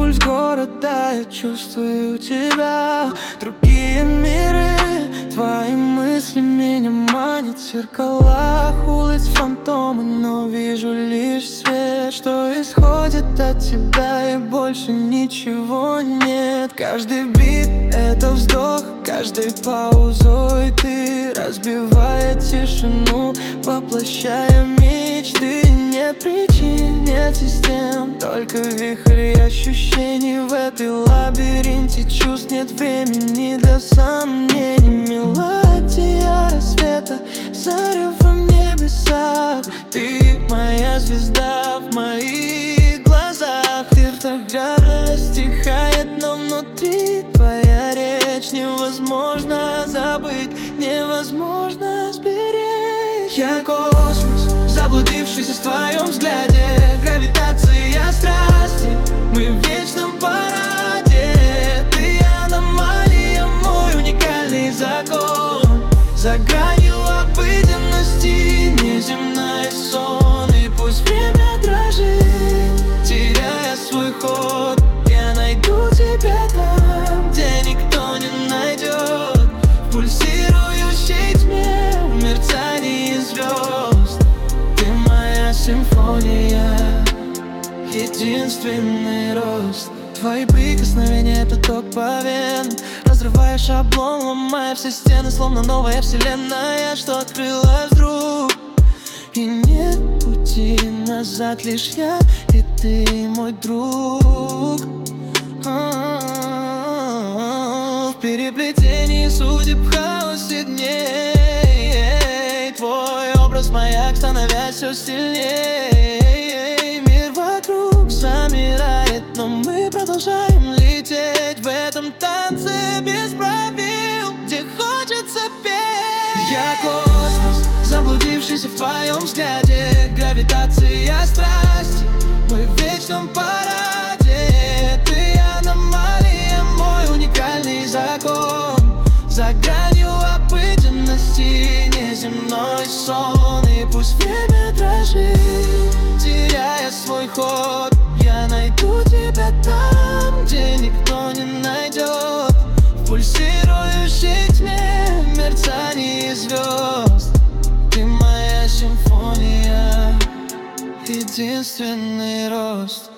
пульс города, я чувствую тебя. Другие миры, твои мысли меня манят. В зеркалах улиц фантомы, но вижу лишь свет, что исходит от тебя, и больше ничего нет. Каждый бит — это вздох, каждой паузой ты, разбивая тишину, воплощая мечты. Нет причин, нет систем, только вихрь ощущений. В этой лабиринте чувств нет времени для сомнений. Мелодия рассвета, зарево в небесах. Ты моя звезда в моих глазах. Ты вдохновляешь, стихает, но внутри твоя речь невозможно забыть, невозможно сберечь. Я космос, заблудившийся в твоем взгляде. Гравитация страсти, мы в вечном параде. Ты аномалия, мой уникальный закон. За гранью обыденности неземной сон. И пусть время дрожит, теряя свой ход, я найду тебя там, где никто не найдет. В пульсирующей тьме, в мерцании звезд. Ты моя симфония, единственный рост. Твои прикосновения — это ток по венам. Разрывая шаблон, ломая все стены, словно новая вселенная, что открылась вдруг. И нет пути назад, лишь я и ты, мой друг. В переплетении судеб, в хаосе дней, твой образ маяк, становясь все сильней. Мир вокруг замирает, но мы продолжаем лететь в этом танце без правил, где хочется петь. Я космос, заблудившийся в твоем взгляде. Гравитация страсти, мы в вечном параде. Ты аномалия, мой уникальный закон. За гранью обыденности неземной сон. И пусть время дрожит, теряя свой ход, я найду тебя там, где никто не найдет. В пульсирующей тьме, в мерцании звезд. Ты моя симфония, единственный рост.